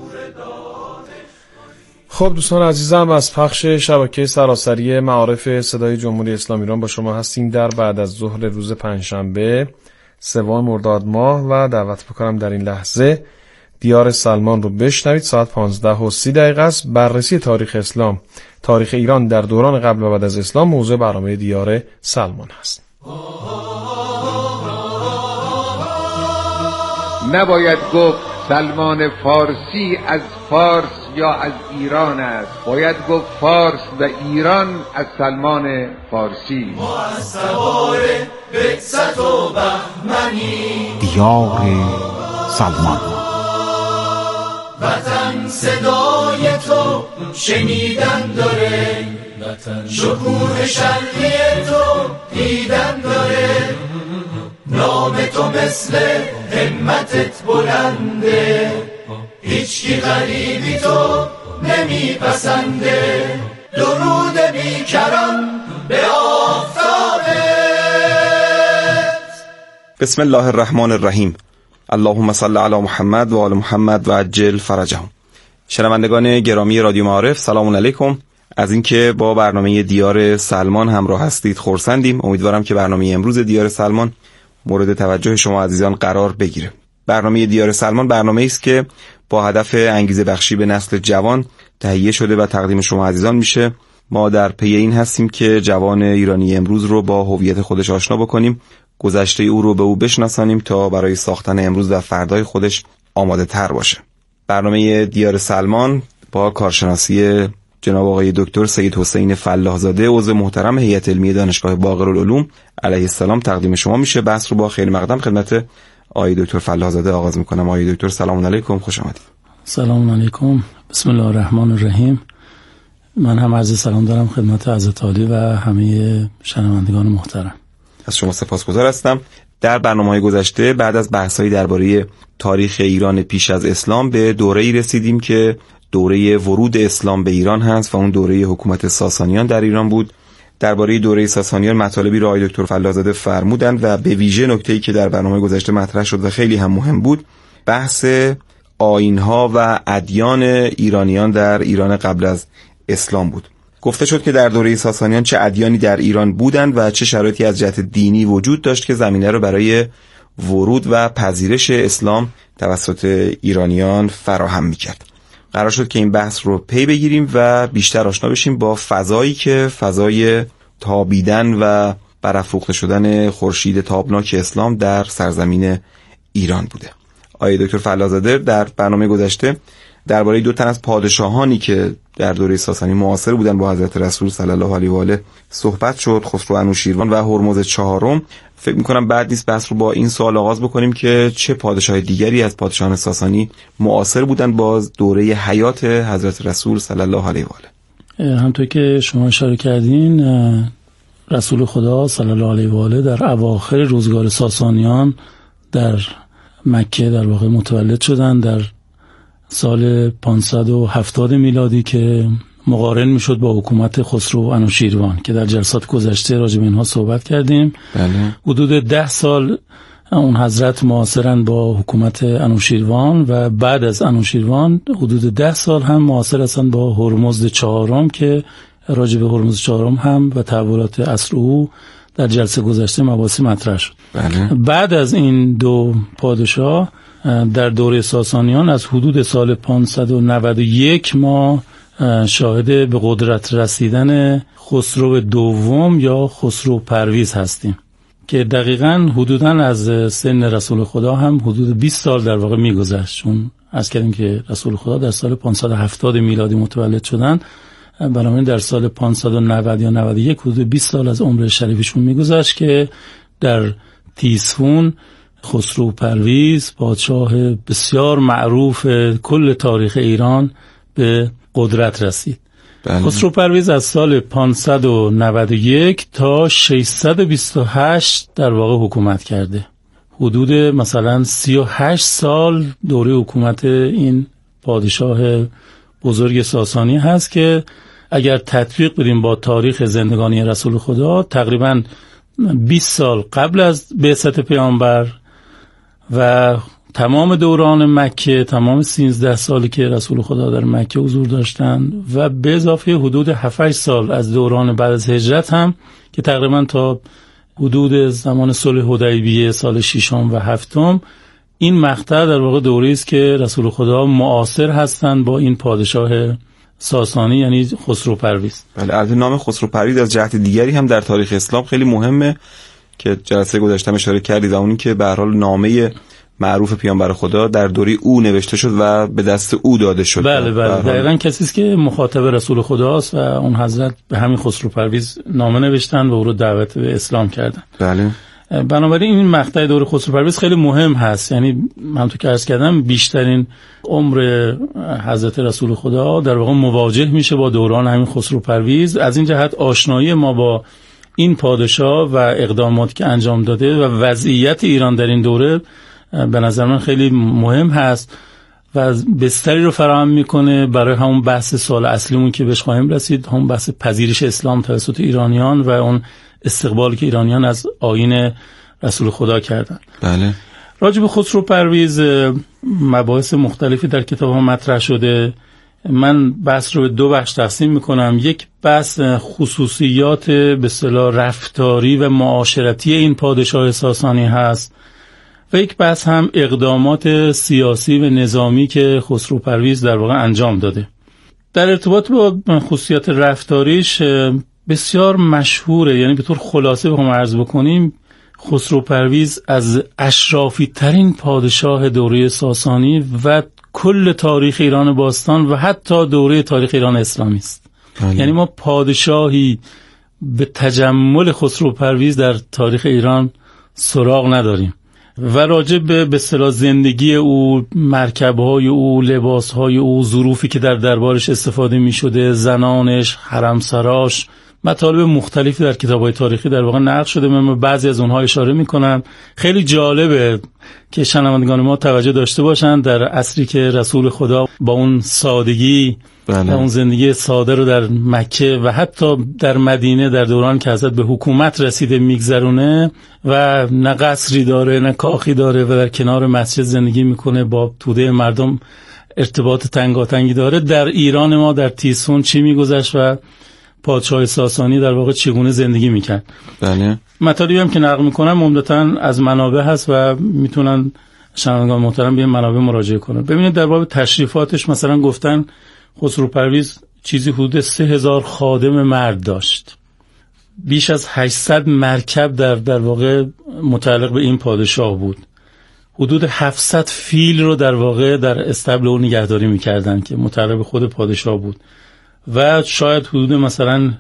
خب دوستان عزیزم، از پخش شبکه سراسری معارف صدای جمهوری اسلامی ایران با شما هستیم در بعد از ظهر روز پنجشنبه 3 مرداد ماه و دعوت بکنم در این لحظه دیار سلمان رو بشنوید. ساعت 15:30 است. بررسی تاریخ اسلام، تاریخ ایران در دوران قبل و بعد از اسلام موضوع برنامه دیار سلمان هست. نباید گفت سلمان فارسی از فارس یا از ایران است، باید گفت فارس و ایران از سلمان فارسی. ما از سوار بعثت و بهمنی دیار سلمان. وطن صدای تو شنیدن داره، شکوه شرقی تو دیدن داره، نام تو مثل همتت بلنده، هیچکی غریبی تو نمیپسنده، درود بیکران به آفتابت. بسم الله الرحمن الرحیم. اللهم صل علی محمد و آل محمد و عجل فرجهم. شنوندگان گرامی رادیو معارف، سلام علیکم. از اینکه با برنامه دیار سلمان همراه هستید خرسندیم. امیدوارم که برنامه امروز دیار سلمان مورد توجه شما عزیزان قرار بگیره. برنامه دیار سلمان برنامه‌ای است که با هدف انگیزه بخشی به نسل جوان تهیه شده و تقدیم شما عزیزان میشه. ما در پی این هستیم که جوان ایرانی امروز رو با هویت خودش آشنا بکنیم، گذشته او رو به او بشناسانیم تا برای ساختن امروز و فردای خودش آماده تر باشه. برنامه دیار سلمان با کارشناسی جناب آقای دکتر سید حسین فلاح زاده، عضو محترم هیئت علمی دانشگاه باقرالعلوم علیه السلام تقدیم شما میشه. بحث رو با خیلی مقدم خدمت آقای دکتر فلاح زاده آغاز میکنم. آقای دکتر سلام علیکم، خوش آمدید. سلام علیکم، بسم الله الرحمن الرحیم. من هم عرض سلام دارم خدمت حضرت عالی و همه شنوندگان محترم. از شما سپاسگزار هستم. در برنامه‌های گذشته بعد از بحث‌های درباره تاریخ ایران پیش از اسلام به دوره‌ای رسیدیم که دوره ورود اسلام به ایران هست و اون دوره حکومت ساسانیان در ایران بود. درباره دوره ساسانیان مطالبی را آقای دکتر فلاح زاده فرمودند و به ویژه نکته‌ای که در برنامه گذشته مطرح شد و خیلی هم مهم بود، بحث آیین‌ها و ادیان ایرانیان در ایران قبل از اسلام بود. گفته شد که در دوره ساسانیان چه ادیانی در ایران بودند و چه شرایطی از جهت دینی وجود داشت که زمینه را برای ورود و پذیرش اسلام توسط ایرانیان فراهم می‌کرد. قرار شد که این بحث رو پی بگیریم و بیشتر آشنا بشیم با فضایی که فضای تابیدن و برافروخته شدن خورشید تابناک اسلام در سرزمین ایران بوده. آقای دکتر فلاح زاده در برنامه گذشته درباره 2 تن از پادشاهانی که در دوره ساسانی معاصر بودن با حضرت رسول صلی الله علیه و آله صحبت شد، خسرو انوشیروان و هرمز چهارم. فکر می‌کنم بعد نیست بحث رو با این سوال آغاز بکنیم که چه پادشاه دیگری از پادشاهان ساسانی معاصر بودن با دوره حیات حضرت رسول صلی الله علیه و آله. همونطور که شما اشاره کردین، رسول خدا صلی الله علیه و آله در اواخر روزگار ساسانیان در مکه در واقع متولد شدن در سال 570 میلادی که مقارن میشد با حکومت خسرو انوشیروان که در جلسات گذشته راجع به اینها صحبت کردیم. بله. حدود 10 سال اون حضرت معاصرن با حکومت انوشیروان و بعد از انوشیروان حدود 10 سال هم معاصر هستن با هرمزد چهارم که راجع به هرمزد چهارم هم و تحولات عصر او در جلسه گذشته مباحث مطرح شد. بله. بعد از این 2 پادشاه در دوره ساسانیان از حدود سال 591 ما شاهد به قدرت رسیدن خسرو دوم یا خسرو پرویز هستیم که دقیقاً حدوداً از سن رسول خدا هم حدود 20 سال در واقع میگذشت، چون از کردیم که رسول خدا در سال 570 میلادی متولد شدن، بنابراین در سال 590 یا 91 حدود 20 سال از عمر شریفشون میگذشت که در تیسفون خسرو پرویز پادشاه بسیار معروف کل تاریخ ایران به قدرت رسید. بله. خسرو پرویز از سال 591 تا 628 در واقع حکومت کرده. حدود مثلا 38 سال دوره حکومت این پادشاه بزرگ ساسانی هست که اگر تطبیق بدیم با تاریخ زندگانی رسول خدا تقریباً 20 سال قبل از بعثت پیامبر و تمام دوران مکه، تمام 13 سالی که رسول خدا در مکه حضور داشتن و به اضافه حدود 7-8 سال از دوران بعد از هجرت هم که تقریبا تا حدود زمان صلح حدیبیه سال 6 و 7، این مقطع در واقع دوری است که رسول خدا معاصر هستند با این پادشاه ساسانی، یعنی خسرو پرویز. بله، البته نام خسرو پرویز از جهت دیگری هم در تاریخ اسلام خیلی مهمه که جلسه گذشته اشاره کردید، اونی که به هر حال نامه معروف پیامبر خدا در دوره او نوشته شد و به دست او داده شد. بله دقیقاً کسی است که مخاطب رسول خداست و اون حضرت به همین خسرو پرویز نامه نوشتن و او رو دعوت به اسلام کردن. بله. بنابراین این مقطع دوره خسرو پرویز خیلی مهم هست، یعنی همونطور که عرض کردم بیشترین عمر حضرت رسول خدا در واقع مواجه میشه با دوران همین خسرو پرویز. از این جهت آشنایی ما با این پادشاه و اقداماتی که انجام داده و وضعیت ایران در این دوره به نظر من خیلی مهم هست و بستری رو فراهم میکنه برای همون بحث سوال اصلیمون که بهش خواهیم رسید، همون بحث پذیرش اسلام توسط ایرانیان و اون استقبالی که ایرانیان از آیین رسول خدا کردن. بله. راجع به خسرو پرویز مباحث مختلفی در کتاب ها مطرح شده. من بحث رو به 2 بخش تقسیم میکنم. یک بحث خصوصیات به اصطلاح رفتاری و معاشرتی این پادشاه ساسانی هست و یک بحث هم اقدامات سیاسی و نظامی که خسرو پرویز در واقع انجام داده. در ارتباط با خصوصیات رفتاریش بسیار مشهوره، یعنی به طور خلاصه بخوام عرض بکنیم خسرو پرویز از اشرافی ترین پادشاه دوره ساسانی و کل تاریخ ایران باستان و حتی دوره تاریخ ایران اسلامی است. یعنی ما پادشاهی به تجمل خسرو پرویز در تاریخ ایران سراغ نداریم و راجع به اصطلاح زندگی او، مرکب‌های او، لباس‌های او، ظروفی که در دربارش استفاده می‌شده، زنانش، حرمسراش، مطالب مختلفی در کتاب‌های تاریخی در واقع نقل شده. من بعضی از اونها اشاره می‌کنم. خیلی جالبه که شنوندگان ما توجه داشته باشند در عصری که رسول خدا با اون سادگی و اون زندگی ساده رو در مکه و حتی در مدینه در دوران که حضرت به حکومت رسیده میگذرونه و نه قصری داره نه کاخی داره و در کنار مسجد زندگی میکنه، با توده مردم ارتباط تنگاتنگی داره. در ایران ما در تیسفون چی میگذشت و پادشاه ساسانی در واقع چگونه زندگی میکرد. بله. مطالبی هم که نقل میکنم عمدتاً از منابع هست و میتونن شنوندگان محترم به منابع مراجعه کنن. ببینید در باب تشریفاتش مثلا گفتن خسرو پرویز چیزی حدود 3000 خادم مرد داشت، بیش از 800 مرکب در واقع متعلق به این پادشاه بود، حدود 700 فیل رو در واقع در استبل او نگهداری میکردن که متعلق به خود پادشاه بود و شاید حدود مثلا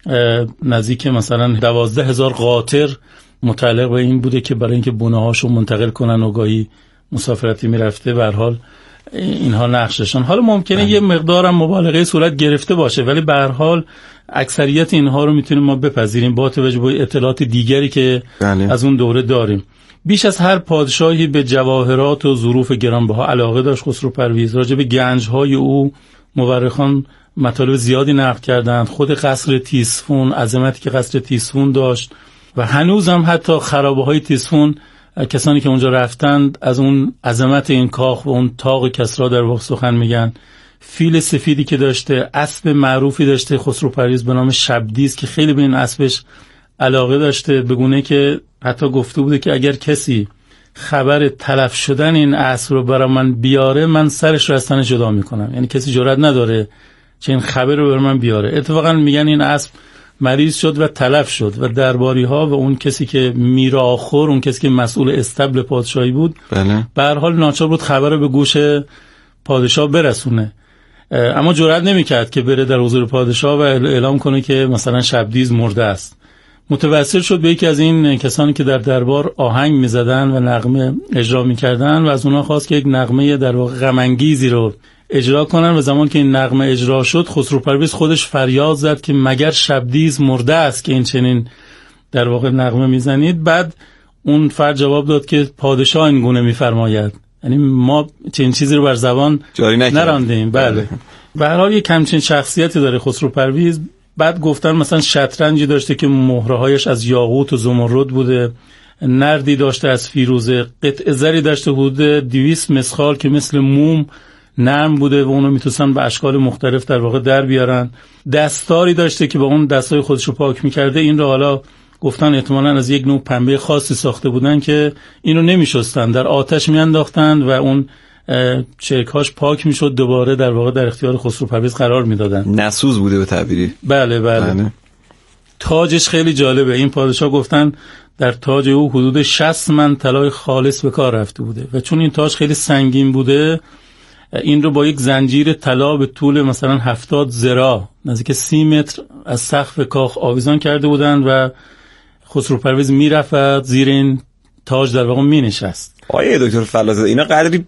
نزدیک مثلا 12000 قاطر متعلق به این بوده که برای اینکه بناهاشو منتقل کنن و گاهی مسافرتی میرفته. به هر حال اینها نقششان. حالا ممکنه یه مقدارم مبالغه صورت گرفته باشه ولی به هر حال اکثریت اینها رو میتونیم ما بپذیریم با توجه به اطلاعات دیگری که از اون دوره داریم. بیش از هر پادشاهی به جواهرات و ظروف گرانبها علاقه داشت خسرو پرویز. راجع به گنج‌های او مورخان مطالب زیادی نقل کردند. خود قصر تیسفون، عظمتی که قصر تیسفون داشت و هنوز هم حتی خرابه‌های تیسفون کسانی که اونجا رفتند از اون عظمت این کاخ و اون طاق کسری در واقع سخن میگن. فیل سفیدی که داشته، اسب معروفی داشته خسرو پرویز به نام شبدیز که خیلی به این اسبش علاقه داشته، به گونه که حتی گفته بوده که اگر کسی خبر تلف شدن این اسب رو برای من بیاره من سرش رو از تنش جدا میکنم. یعنی کسی جرئت نداره چه این خبر رو برای من بیاره. اتفاقا میگن این اسب مریض شد و تلف شد و درباری ها و اون کسی که میراخور، اون کسی که مسئول استبل پادشاهی بود، به هر حال ناچار بود خبر رو به گوش پادشاه برسونه، اما جرئت نمیکرد که بره در حضور پادشاه و اعلام کنه که مثلا شبدیز مرده است. متوسل شد به یکی از این کسانی که در دربار آهنگ میزدن و نغمه اجرا میکردن و از اونها خواست که یک نغمه در واقع غم انگیزی رو اجرا کنن و زمان که این نغمه اجرا شد خسرو پرویز خودش فریاد زد که مگر شبدیز مرده است که این چنین در واقع نغمه میزنید. بعد اون فرد جواب داد که پادشاه این گونه میفرماید، یعنی ما چنین چیزی رو بر زبان نراندیم. بله. به هر حال یک همچین شخصیتی داره خسرو پرویز. بعد گفتن مثلا شطرنجی داشته که مهره‌هایش از یاقوت و زمرد بوده، نردی داشته از فیروزه، قطعه زری داشته حدود 200 مسخال که مثل موم نرم بوده و اونو میتونستن به اشکال مختلف در واقع در بیارن. دستاری داشته که با اون دستای خودش رو پاک میکرده. این رو حالا گفتن احتمالاً از یک نوع پنبه خاصی ساخته بودن که اینو نمیشستن، در آتش میانداختن و اون چرک‌هاش پاک میشد، دوباره در واقع در اختیار خسرو پرویز قرار میدادن. نسوز بوده به تعبیری. بله. تاجش خیلی جالبه. این پادشاه گفتن در تاج او حدود 60 من طلای خالص به کار رفته بوده و چون این تاج خیلی سنگین بوده این رو با یک زنجیر طلا به طول مثلا 70 ذراع نزدیک 30 متر از سقف کاخ آویزان کرده بودن و خسرو پرویز میرفت زیر این تاج در واقع مینشست. آیه دکتر فلازه اینا قدری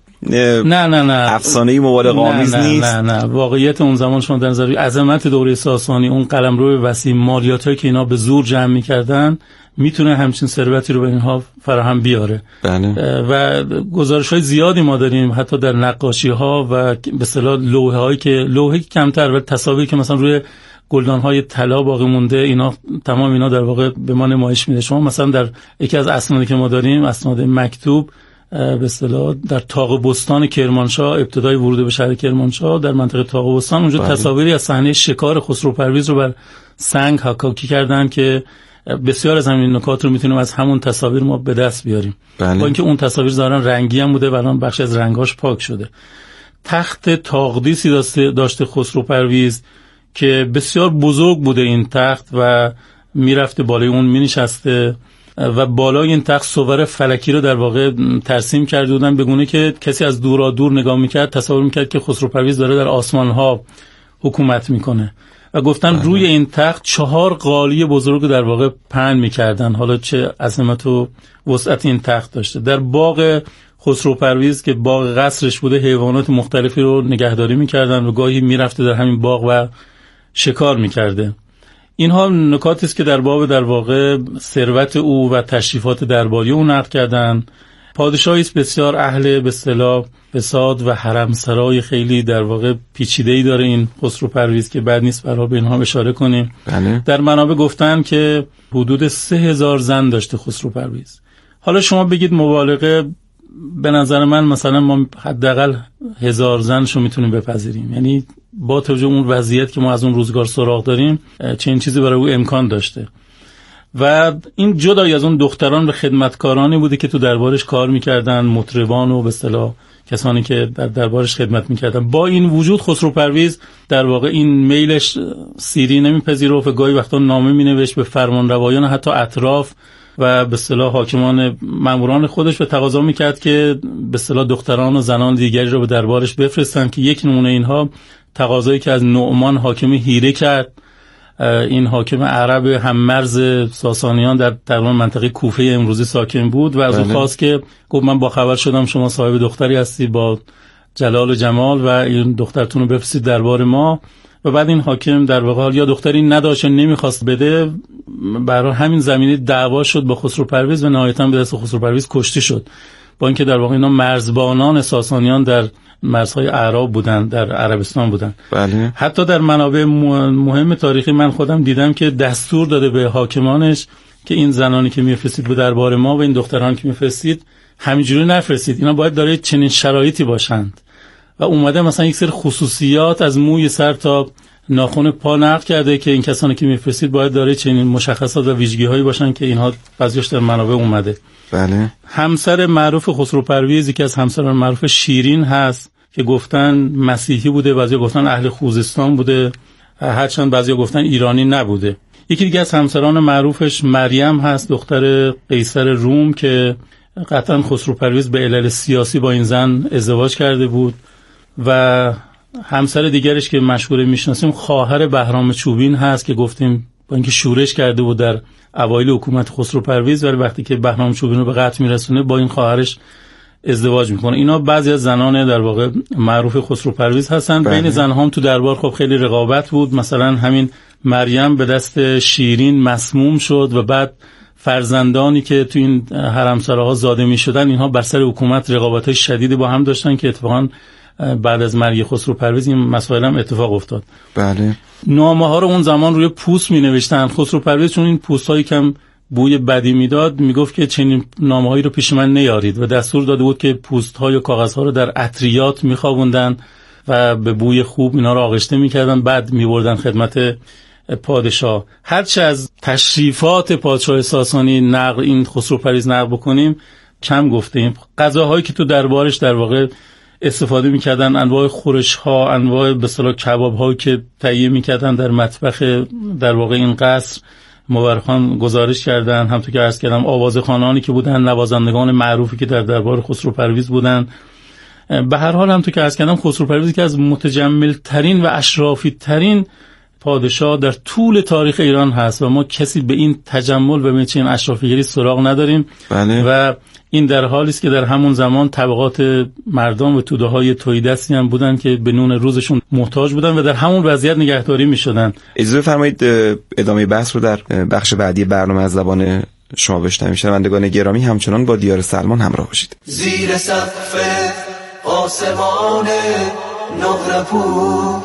نه افسانه‌ای مبالغه آمیز نیست. نه واقعیت اون زمان شما در نظر عظمت دوره ساسانی، اون قلمرو وسیع، مالیاتایی که اینا به زور جمع می‌کردن، میتونه همچین ثروتی رو به اینها فراهم بیاره. بله. و گزارش‌های زیادی ما داریم حتی در نقاشی‌ها و به اصطلاح لوحه‌هایی که لوحه کمتر و تصاویری که مثلا روی گلدان‌های طلا باقی مونده، اینا تمام اینا در واقع به ما نمایش میده. شما مثلا در یکی از اسنادی که ما داریم، اسناد مکتوب به اصطلاح در طاق بستان کرمانشاه، ابتدای ورود به شهر کرمانشاه در منطقه طاق بستان، اونجا تصاویری از صحنه شکار خسرو پرویز رو بر سنگ حکاکی کردن که بسیار از همین نکات رو میتونیم از همون تصاویر ما به دست بیاریم. با اینکه اون تصاویر ظاهرا رنگی هم بوده و الان بخش از رنگاش پاک شده. تخت تاقدیسی داشته خسرو پرویز که بسیار بزرگ بوده این تخت و میرفته بالای اون مینشسته و بالای این تخت صور فلکی رو در واقع ترسیم کرده بودن به گونه که کسی از دورا دور نگاه میکرد تصور میکرد که خسرو پرویز داره در آسمان ها حکومت میکنه و گفتن روی این تخت 4 قالی بزرگ در واقع پهن میکردن. حالا چه عظمت و وسعت این تخت داشته. در باغ خسرو پرویز که باغ قصرش بوده حیوانات مختلفی رو نگهداری میکردن و گاهی میرفته در همین باغ و شکار میکرده. اینها نکاتی است که در باب در واقع ثروت او و تشریفات درباری او نقل کردن. پادشاهی است بسیار اهل به اصطلاح فساد و حرم سرای خیلی در واقع پیچیده‌ای داره این خسرو پرویز که بعد نیست برای به اینها اشاره کنیم. بله. در منابع گفتن که حدود 3000 زن داشته خسرو پرویز. حالا شما بگید مبالغه، به نظر من مثلا ما حداقل 1000 زنشو میتونیم بپذیریم، یعنی با توجه اون وضعیت که ما از اون روزگار سراغ داریم چنین چیزی برای او امکان داشته. و این جدای از اون دختران و خدمتکارانی بوده که تو دربارش کار میکردن، مطربان و به اصطلاح کسانی که در دربارش خدمت میکردن. با این وجود خسرو پرویز در واقع این میلش سیری نمیپذیرفت و گاهی وقتا نامه مینوشت به فرمانروایان حتی اطراف و به اصطلاح حاکمان ماموران خودش و تقاضا میکرد که به اصطلاح دختران و زنان دیگری رو به دربارش بفرستن که یک نمونه اینها تقاضایی که از نعمان حاکم هیره کرد. این حاکم عرب هم مرز ساسانیان در تقریبا منطقه کوفه امروزی ساکن بود و از اون خواست که گفت من با خبر شدم شما صاحب دختری هستی با جلال و جمال و این دخترتون رو بفرستید دربار ما. و بعد این حاکم در واقع یا دختری نداشت نمیخواست بده، برای همین زمینه دعوا شد با خسرو پرویز و نهایتاً به دست خسرو پرویز کشته شد. با اینکه در واقع اینا مرزبانان ساسانیان در مرزهای اعراب بودن، در عربستان بودن. بله. حتی در منابع مهم تاریخی من خودم دیدم که دستور داده به حاکمانش که این زنانی که میفرستید به دربار ما و این دختران که میفرستید همینجوری نفرستید، اینا باید داره چنین شرایطی باشند. و اومده مثلا یک سری خصوصیات از موی سر تا ناخن پا نقل کرده که این کسانی که میفرستید باید داره چنین مشخصات و ویژگی‌هایی باشن که اینها بعضیش در منابع اومده. بله. همسر معروف خسرو پرویز که از همسران معروف شیرین هست که گفتن مسیحی بوده، بعضیا گفتن اهل خوزستان بوده، هرچند بعضیا گفتن ایرانی نبوده. یکی دیگه از همسران معروفش مریم هست، دختر قیصر روم که قطعا خسرو پرویز به علل سیاسی با این زن ازدواج کرده بود. و همسر دیگرش که مشهور میشناسیم خواهر بهرام چوبین هست که گفتیم با اینکه شورش کرده بود در اوایل حکومت خسرو پرویز، ولی وقتی که بهرام چوبین رو به قتل میرسونه با این خواهرش ازدواج میکنه. اینا بعضی از زنان در واقع معروف خسرو پرویز هستن. بین زنها هم تو دربار خب خیلی رقابت بود. مثلا همین مریم به دست شیرین مسموم شد و بعد فرزندانی که تو این حرمسراها زاده میشدن اینها بر سر حکومت رقابت‌های شدیدی با هم داشتن که اتفاقاً بعد از مرگ خسرو پرویز این مسائل هم اتفاق افتاد. بله. نامه ها رو اون زمان روی پوست می نوشتن. خسرو پرویز چون این پوست های کم بوی بدی میداد میگفت که چنین نامه‌هایی رو پیش من نیارید و دستور داده بود که پوست‌ها یا کاغذها رو در عطریات میخوابوندن و به بوی خوب اینا رو آغشته میکردن، بعد میبردن خدمت پادشاه. هرچه از تشریفات پادشاه ساسانی نقل این خسرو پرویز نقل بکنیم کم گفتیم. غذاهایی که تو دربارش در واقع استفاده میکردن، انواع خورش‌ها، انواع به اصطلاح کباب‌هایی که تهیه میکردن در مطبخ در واقع این قصر مورخان گزارش کردن. همونطور که عرض کردم آوازخوانانی که بودن، نوازندگان معروفی که در دربار خسرو پرویز بودن. به هر حال همونطور که عرض کردم خسرو پرویز که از متجمل ترین و اشرافی ترین پادشاه در طول تاریخ ایران هست و ما کسی به این تجمل و به این اشرافیگری سراغ نداریم. بله. و این در حالی است که در همون زمان طبقات مردم و توده‌های تهیدستی هم بودن که به نون روزشون محتاج بودن و در همون وضعیت نگهداری می‌شدن. اجازه فرمایید ادامه بحث رو در بخش بعدی برنامه از زبان شما بشنویم. شنوندگان گرامی همچنان با دیار سلمان همراه باشید. زیر سقف آسمان نقره پوش،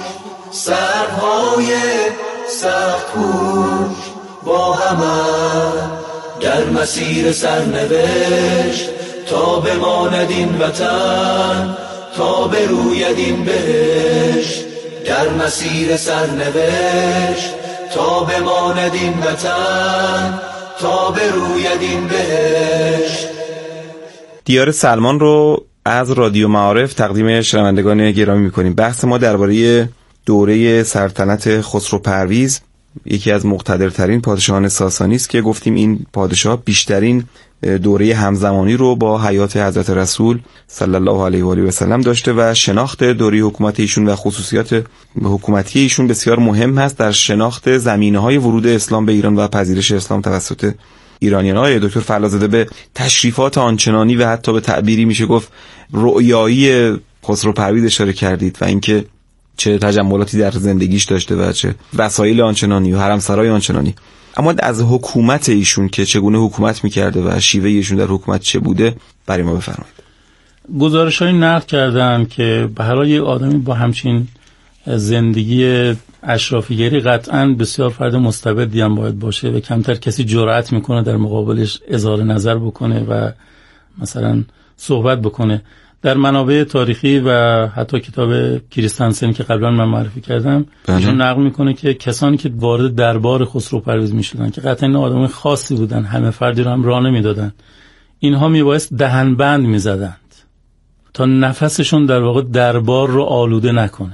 سرهای سخت پوش با همه در مسیر سرنوشت، تا بماند این وطن، تا بروید این بهشت. در مسیر سرنوشت، تا بماند این وطن، تا بروید این بهشت. دیار سلمان رو از رادیو معارف تقدیم شنوندگان گرامی می‌کنیم. بحث ما درباره دوره سلطنت خسرو پرویز، یکی از مقتدرترین پادشاهان ساسانی است که گفتیم این پادشاه بیشترین دوره همزمانی رو با حیات حضرت رسول صلی الله علیه و آله و سلم داشته و شناخت دوره حکومت ایشون و خصوصیات حکومتی ایشون بسیار مهم هست در شناخت زمینه‌های ورود اسلام به ایران و پذیرش اسلام توسط ایرانیان. های دکتر فلازاده به تشریفات آنچنانی و حتی به تعبیری میشه گفت رؤیایی خسرو پرویز اشاره کردید و اینکه چه تجملاتی در زندگیش داشته و چه وسایل آنچنانی و حرمسرای آنچنانی. اما از حکومت ایشون که چگونه حکومت میکرده و شیوه ایشون در حکومت چه بوده برای ما بفرمایید. گزارش‌های نقل کردن که به هر حال یک آدمی با همچین زندگی اشرافیگری قطعاً بسیار فرد مستبدی هم باید باشه و کمتر کسی جرأت میکنه در مقابلش اظهار نظر بکنه و مثلا صحبت بکنه. در منابع تاریخی و حتی کتاب کریستانسن که قبلا من معرفی کردم ایشون نقل میکنه که کسانی که وارد دربار خسرو پرویز میشدن که قطعا آدم خاصی بودن، همه فردی رو هم راه نمیدادن، اینها میبایست دهنبند میزدند تا نفسشون در واقع دربار رو آلوده نکنه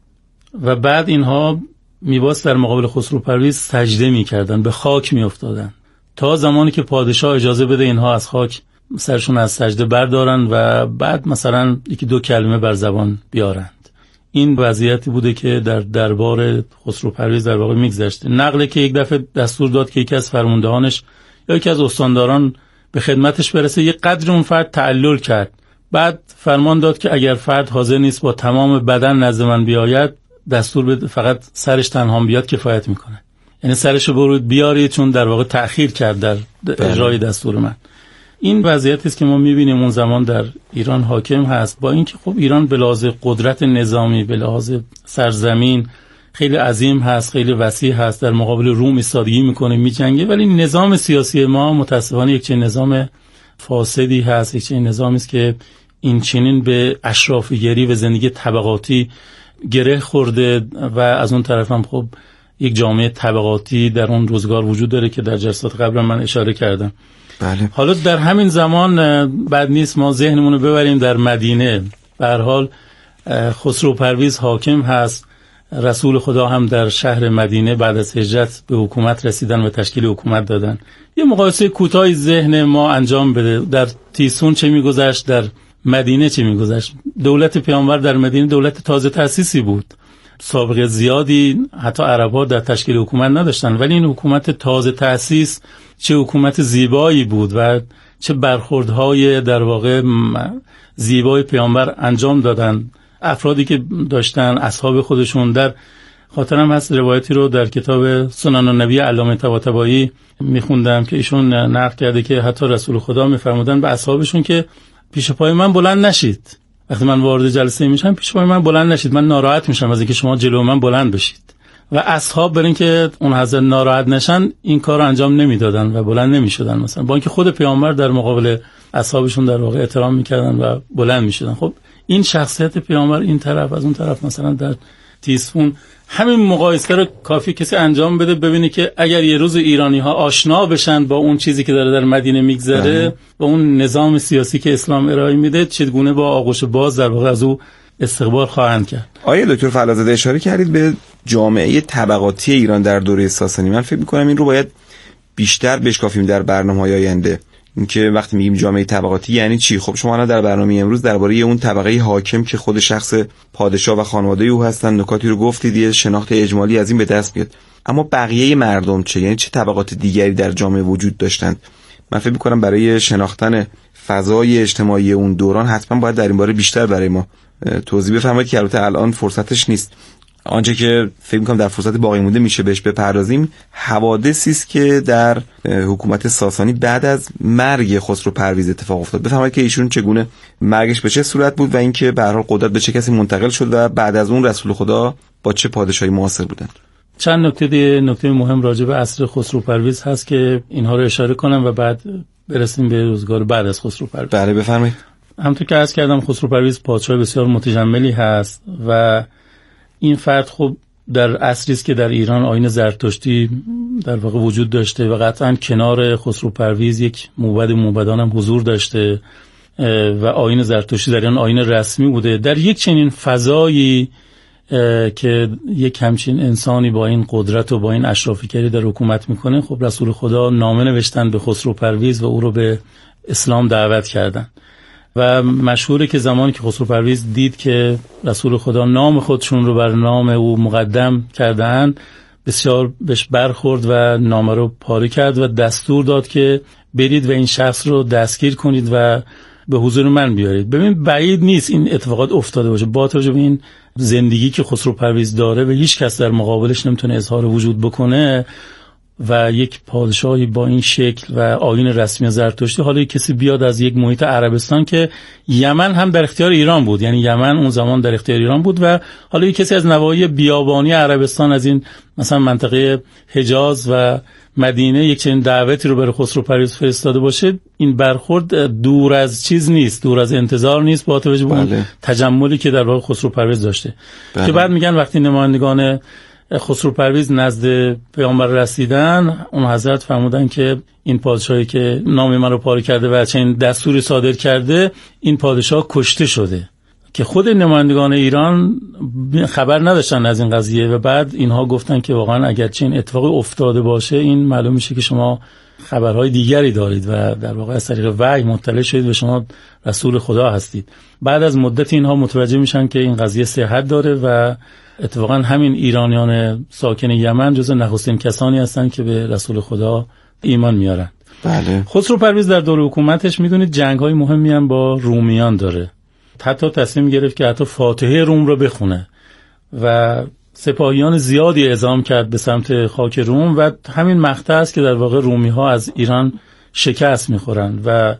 و بعد اینها میبایست در مقابل خسرو پرویز سجده میکردن، به خاک میافتادن تا زمانی که پادشاه اجازه بده اینها از خاک سرشون از سجده بردارن و بعد مثلا یکی دو کلمه بر زبان بیارند. این وضعیتی بوده که در دربار خسرو پرویز در واقع میگذشته. نقله که یک دفعه دستور داد که یکی از فرماندهانش یا یکی از استانداران به خدمتش برسه، یک قدر اون فرد تعلل کرد، بعد فرمان داد که اگر فرد حاضر نیست با تمام بدن نزد من بیاید دستور بده فقط سرش تنها بیاد کفایت میکنه، یعنی سرشو برید بیارید، چون در واقع تأخیر کرد در اجرای دستور من. این وضعیتی است که ما می‌بینیم اون زمان در ایران حاکم هست، با اینکه خب ایران به لحاظ قدرت نظامی، به لحاظ سرزمین خیلی عظیم هست، خیلی وسیع هست، در مقابل روم ایستادگی میکنه، میجنگه، ولی نظام سیاسی ما متاسفانه یک چنین نظام فاسدی هست، یک چنین نظامی است که این چنین به اشرافیگری و زندگی طبقاتی گره خورده و از اون طرف هم خب یک جامعه طبقاتی در اون روزگار وجود داره که در جلسات قبل من اشاره کردم. بله. حالا در همین زمان بد نیست ما ذهنمون رو ببریم در مدینه. به هر حال خسرو پرویز حاکم هست، رسول خدا هم در شهر مدینه بعد از هجرت به حکومت رسیدن و تشکیل حکومت دادن. یه مقایسه کوتاهی ذهن ما انجام بده، در تیسون چه میگذشت، در مدینه چه میگذشت. دولت پیامبر در مدینه دولت تازه تأسیسی بود، سابقه زیادی حتی عرب‌ها در تشکیل حکومت نداشتن، ولی این حکومت تازه تأسیس چه حکومت زیبایی بود و چه برخوردهای در واقع زیبای پیامبر انجام دادن. افرادی که داشتن اصحاب خودشون، در خاطرم هست روایتی رو در کتاب سنن النبی علامه طباطبایی میخوندم که ایشون نقل کرده که حتی رسول خدا میفرمودن به اصحابشون که پیش پای من بلند نشید، وقتی من وارد جلسه میشم پیش پای من بلند نشید، من ناراحت میشم از اینکه شما جلو من بلند بشید. و اصحاب برای اینکه اون حضرت ناراحت نشن این کار رو انجام نمیدادن و بلند نمیشدن، مثلا با اینکه خود پیامبر در مقابل اصحابشون در واقع احترام میکردن و بلند میشدن. خب این شخصیت پیامبر این طرف از اون طرف مثلا در تیسفون، همین مقایسه رو کافی کسی انجام بده ببینه که اگر یه روز ایرانی ها آشنا بشن با اون چیزی که داره در مدینه میگذره، با اون نظام سیاسی که اسلام ارائه میده، چگونه با آغوش باز در واقع از او استقبال خواهند کرد. آیه دکتر فلازاده اشاره کردید به جامعه طبقاتی ایران در دوره ساسانی. من فکر می‌کنم این رو باید بیشتر بشکافیم در برنامه‌های آینده. اینکه وقتی میگیم جامعه طبقاتی یعنی چی؟ خب شما الان در برنامه امروز درباره اون طبقه حاکم که خود شخص پادشاه و خانواده او هستن نکاتی رو گفتید، یه شناخت اجمالی از این به دست میاد. اما بقیه مردم چه؟ یعنی چه طبقات دیگری در جامعه وجود داشتند؟ من فکر می‌کنم برای شناختن فضای اجتماعی اون دوران حتما باید در این باره بیشتر برای ما توضیح بفرمایید که البته الان فرصتش نیست. آنچه که فکر می‌کنم در فرصت باقی مونده میشه بهش بپردازیم حوادثی است که در حکومت ساسانی بعد از مرگ خسرو پرویز اتفاق افتاد. بفرمایید که ایشون چگونه مرگش به چه صورت بود و اینکه به هر حال قدرت به چه کسی منتقل شد و بعد از اون رسول خدا با چه پادشاهی معاصر بودند. چند نکته مهم راجع به عصر خسرو پرویز هست که اینها رو اشاره کنم و بعد برسیم به روزگار بعد از خسرو پرویز. بله بفرمایید. همونطور که عرض کردم خسرو پرویز پادشاه بسیار متجملی هست و این فرد خب در عصری است که در ایران آیین زرتشتی در واقع وجود داشته و قطعا کنار خسرو پرویز یک موبدان هم حضور داشته و آیین زرتشتی در ایران آیین رسمی بوده. در یک چنین فضایی که یک همچین انسانی با این قدرت و با این اشرافیگری در حکومت میکنه، خب رسول خدا نامه نوشتن به خسرو پرویز و او رو به اسلام دعوت کردن و مشهوره که زمانی که خسرو پرویز دید که رسول خدا نام خودشون رو بر نام او مقدم کردن، بسیار بهش برخورد و نامه رو پاره کرد و دستور داد که برید و این شخص رو دستگیر کنید و به حضور من بیارید. ببین بعید نیست این اتفاقات افتاده باشه، با توجه به این زندگی که خسرو پرویز داره و هیچ کس در مقابلش نمیتونه اظهار وجود بکنه و یک پادشاهی با این شکل و آیین رسمی زرتشتی، حالا کسی بیاد از یک محیط عربستان که یمن هم در اختیار ایران بود، یعنی یمن اون زمان در اختیار ایران بود و حالا کسی از نواحی بیابانی عربستان از این مثلا منطقه حجاز و مدینه یک چنین دعوتی رو برای خسرو پرویز فرستاده باشه، این برخورد دور از چیز نیست، دور از انتظار نیست با توجه به اون تجملی که در واقع خسرو پرویز داشته. که بعد میگن وقتی نمایندگان خسرو پرویز نزد پیامبر رسیدن، اون حضرت فرمودن که این پادشاهی که نام من رو پاره کرده و چنین دستوری صادر کرده، این پادشاه کشته شده. که خود نمایندگان ایران خبر نداشتن از این قضیه و بعد اینها گفتن که واقعا اگر چنین اتفاقی افتاده باشه این معلوم میشه که شما خبرهای دیگری دارید و در واقع از طریق وحی مطلع شدید و شما رسول خدا هستید. بعد از مدت اینها متوجه میشن که این قضیه صحت داره و اتفاقا همین ایرانیان ساکن یمن جزو نخستین کسانی هستند که به رسول خدا ایمان میارن. بله. خسرو پرویز در دوره حکومتش میدونید جنگ‌های مهمی هم با رومیان داره. حتی تصمیم گرفت که حتی فاتحه روم رو بخونه و سپاهیان زیادی اعزام کرد به سمت خاک روم و همین مقطع است که در واقع رومی ها از ایران شکست میخورن و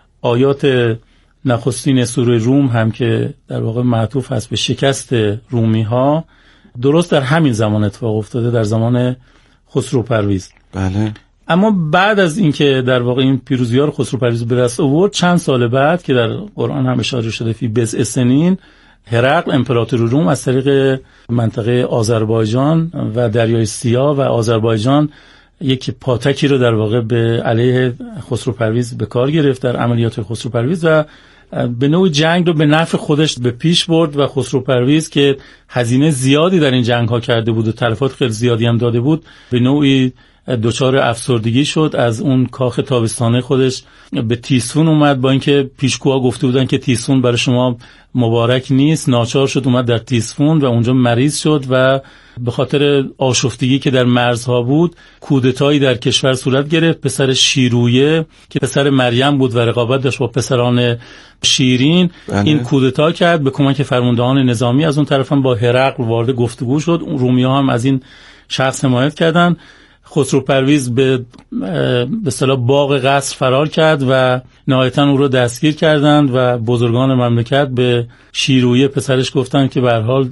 آیات نخستین سوره روم هم که در واقع معطوف هست به شکست رومی ها درست در همین زمان اتفاق افتاده، در زمان خسرو پرویز. بله. اما بعد از اینکه در واقع این پیروزی‌ها رو خسرو پرویز به دست آورد، چند سال بعد که در قرآن هم اشاره شده فی بضع سنین، هرقل امپراتور روم از طریق منطقه آذربایجان و دریای سیاه و آذربایجان یک پاتکی رو در واقع به علیه خسرو پرویز به کار گرفت در عملیات خسرو پرویز و به نوع جنگ رو به نفع خودش به پیش برد و خسرو پرویز که هزینه زیادی در این جنگ ها کرده بود و تلفات خیلی زیادی هم داده بود، به نوعی دچار افسردگی شد. از اون کاخ تابستانه خودش به تیسفون اومد، با اینکه پیشگوها گفته بودن که تیسفون برای شما مبارک نیست، ناچار شد اومد در تیسفون و اونجا مریض شد و به خاطر آشفتگی که در مرزها بود کودتایی در کشور صورت گرفت. پسر شیرویه که پسر مریم بود و رقابت داشت با پسران شیرین، این کودتا کرد به کمک فرماندهان نظامی. از اون طرف هم با هرقل وارد گفتگو شد، رومی‌ها هم از این شخص حمایت کردن. خسرو پرویز به اصطلاح باغ قصر فرار کرد و نهایتاً او رو دستگیر کردند و بزرگان مملکت به شیرویه پسرش گفتن که به هر حال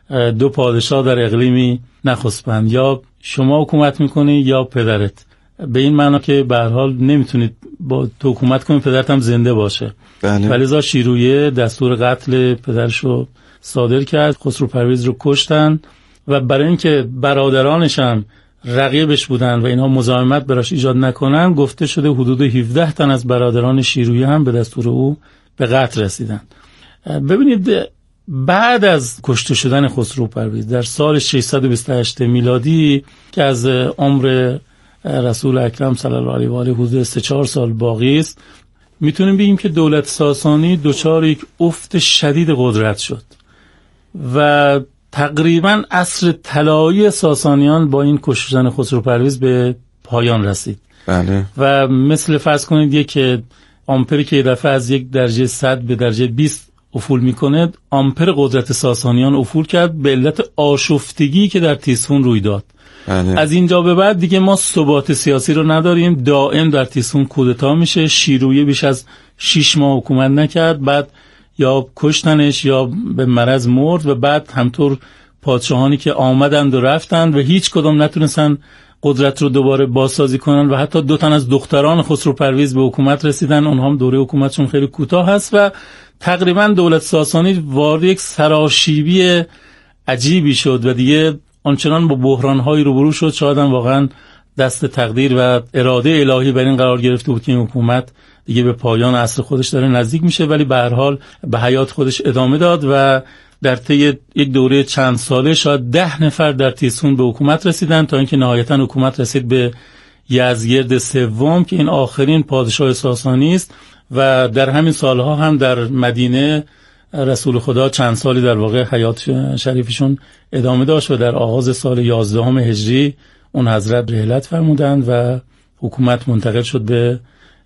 دو پادشاه در اقلیمی نخسبند، یا شما حکومت میکنی یا پدرت. به این معنا که به هر حال نمیتونید با تو حکومت کنی پدرت هم زنده باشه. بله. ولذا شیرویه دستور قتل پدرشو صادر کرد، خسرو پرویز رو کشتن و برای اینکه برادرانش هم رقیبش بودن و اینها مزاحمت براش ایجاد نکنن، گفته شده حدود 17 تن از برادران شیرویه هم به دستور او به قتل رسیدن. ببینید بعد از کشته شدن خسرو پرویز در سال 628 میلادی که از عمر رسول اکرم صلی الله علیه و آله حدود 3-4 سال باقی است، میتونیم بگیم که دولت ساسانی دچار یک افت شدید قدرت شد و تقریبا عصر طلایی ساسانیان با این کشته شدن خسرو پرویز به پایان رسید. بله. و مثل فرض کنید یک آمپری که یه دفعه از 1 درجه 100 به درجه 20 افول میکنه، آمپر قدرت ساسانیان افول کرد به علت آشفتگی که در تیسفون روی داد. بله. از اینجا به بعد دیگه ما ثبات سیاسی رو نداریم، دائم در تیسفون کودتا میشه. شیرویه بیش از 6 ماه حکومت نکرد، بعد یا کشتنش یا به مرض مرد و بعد همطور پادشاهانی که آمدند و رفتند و هیچ کدام نتونستن قدرت رو دوباره بازسازی کنن و حتی 2 تن از دختران خسرو پرویز به حکومت رسیدن، اونها هم دوره حکومتشون خیلی کوتاه هست و تقریبا دولت ساسانی وارد یک سراشیبی عجیبی شد و دیگه آنچنان با بحران‌هایی روبرو شد، شاید هم واقعا دست تقدیر و اراده الهی بر این قرار گرفته بود که این حکومت دیگه به پایان عصر خودش داره نزدیک میشه، ولی به هر حال به حیات خودش ادامه داد و در طی یک دوره چند ساله شاید 10 نفر در تیسفون به حکومت رسیدن تا اینکه نهایتاً حکومت رسید به یزدگرد سوم که این آخرین پادشاه ساسانی است و در همین سالها هم در مدینه رسول خدا چند سالی در واقع حیات شریفشون ادامه داشت و در آغاز سال 11 هجری اون حضرت رحلت فرمودند و حکومت منتقل شد به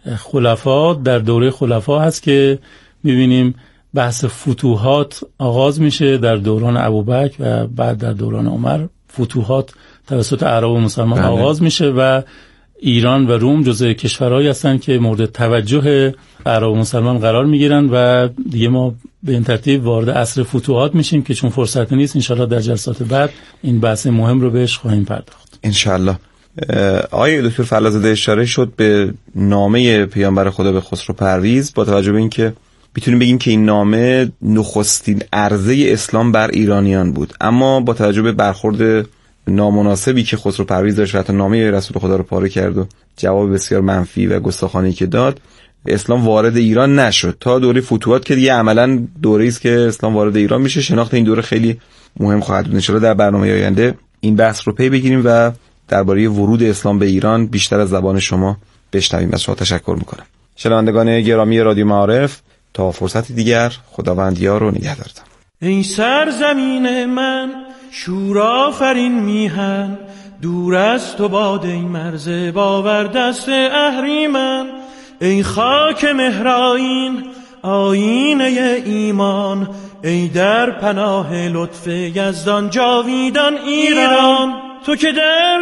خلفا. در دوره خلفا هست که می‌بینیم بحث فتوحات آغاز میشه در دوران ابوبکر و بعد در دوران عمر فتوحات توسط عرب و مسلمان آغاز میشه و ایران و روم جزء کشورهایی هستند که مورد توجه عرب و مسلمان قرار میگیرن و دیگه ما به این ترتیب وارد عصر فتوحات میشیم که چون فرصت نیست انشالله در جلسات بعد این بحث مهم رو بهش خواهیم پرداخت انشالله. آقای دکتر فلاح‌زاده اشاره شد به نامه پیامبر خدا به خسرو پرویز. با توجه به اینکه میتونیم بگیم که این نامه نخستین عرضه اسلام بر ایرانیان بود، اما با توجه به برخورد نامناسبی که خسرو پرویز داشت و حتی نامه رسول خدا رو پاره کرد و جواب بسیار منفی و گستاخانه‌ای که داد، اسلام وارد ایران نشد تا دوره فتوحات که دیگه عملاً دوره‌ای است که اسلام وارد ایران میشه. شناخت این دوره خیلی مهم خواهد بود. ان شاءالله در برنامه آینده این بحث رو پی بگیریم و درباره ورود اسلام به ایران بیشتر از زبان شما بشنویم. از شما تشکر میکنم. شنوندگان گرامی رادیو معارف، تا فرصتی دیگر خداوند یار رو نگهدارتم. ای سرزمین من شور آفرین میهن، دور از تو باد ای مرز باور دست اهریمن. ای خاک مهرائین آیینه ایمان، ای در پناه لطف یزدان جاویدان ایران. تو که در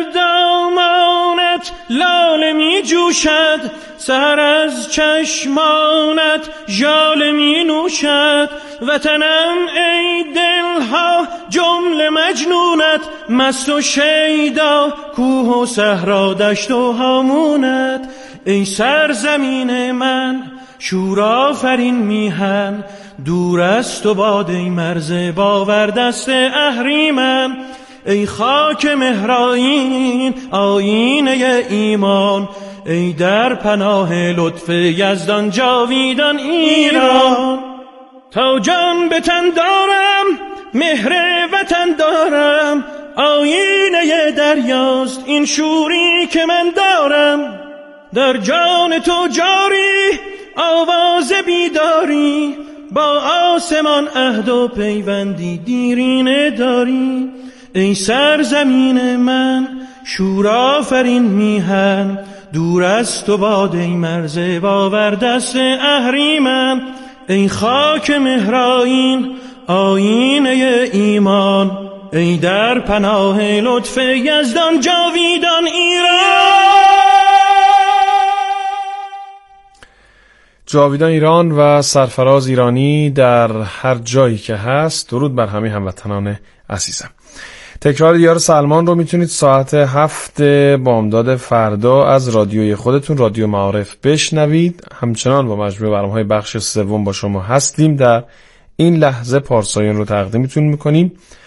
دامانت لاله می جوشد، سحر از چشمانت ژاله می نوشد. وطنم ای دلها جمله مجنونت، مست و شیدا کوه و صحرا دشت و هامونت. ای سرزمین من شور آفرین میهن، دور از تو باد ای مرز باور دست اهریمن. ای خاک مهرائین آیینه ایمان، ای در پناه لطف یزدان جاویدان ایران. تا جان به تن دارم مهر وطن دارم، آیینه دریاست این شوری که من دارم. در جان تو جاری آواز بیداری، با آسمان عهد و پیوندی دیرینه داری. ای سرزمین من شور آفرین میهن، دور از تو باد ای مرز باور دست اهریمن. ای خاک مهرائین آیینه ایمان، ای در پناه لطف یزدان جاویدان ایران. جاویدان ایران و سرفراز ایرانی در هر جایی که هست. درود بر همه هموطنان عزیزم. تکرار دیار سلمان رو میتونید ساعت 7 بامداد فردا از رادیوی خودتون، رادیو معارف، بشنوید. همچنان با مجموعه برنامه‌های بخش سوم با شما هستیم. در این لحظه پارسایان رو تقدیمتون میکنیم.